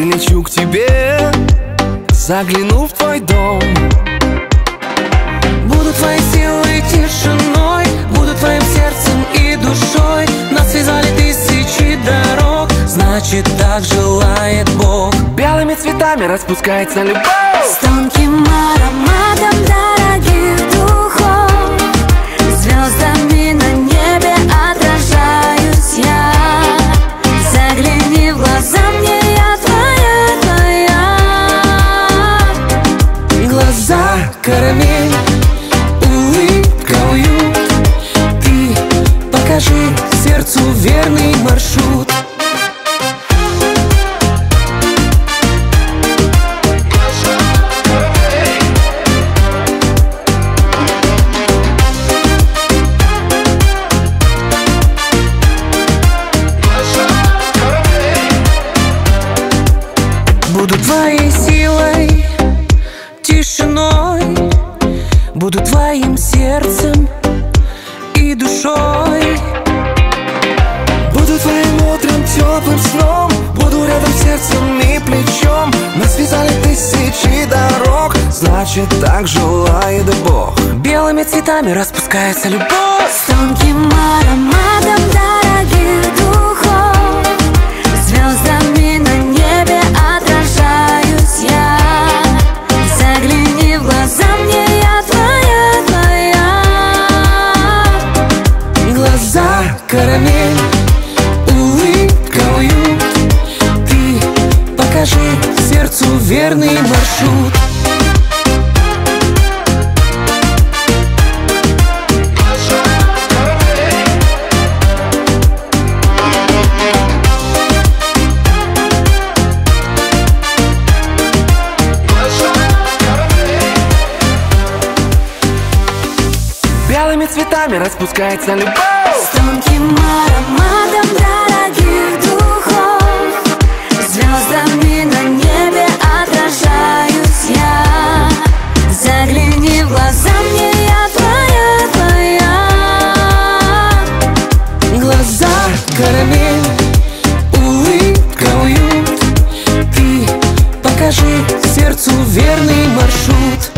прилечу к тебе, загляну в твой дом. Буду твоей силой, тишиной, буду твоим сердцем и душой. Нас связали тысячи дорог, значит так желает Бог. Белыми цветами распускается любовь, с тонким ароматом дорогих духов. Звездами на небе отражаюсь я. Загляни в глаза мне, я твоя. Глаза карамель, улыбка уют. Ты покажи сердцу верный маршрут. Буду твоей силой, тишиной, буду твоим сердцем и душой. буду твоим утром, теплым сном, буду рядом сердцем и плечом. Нас связали тысячи дорог, значит так желает Бог. Белыми цветами распускается любовь, с тонким ароматом дорогих духов. Звездами на небе отражаюсь я. Загляни в глаза мне, я твоя. глаза карамель, улыбка уют. Ты покажи сердцу верный маршрут. Белыми цветами распускается любовь, с тонким ароматом дорогих духов. Звездами на небе отражаюсь я. Загляни в глаза мне, я твоя. Глаза карамель, улыбка уют. Ты покажи сердцу верный маршрут.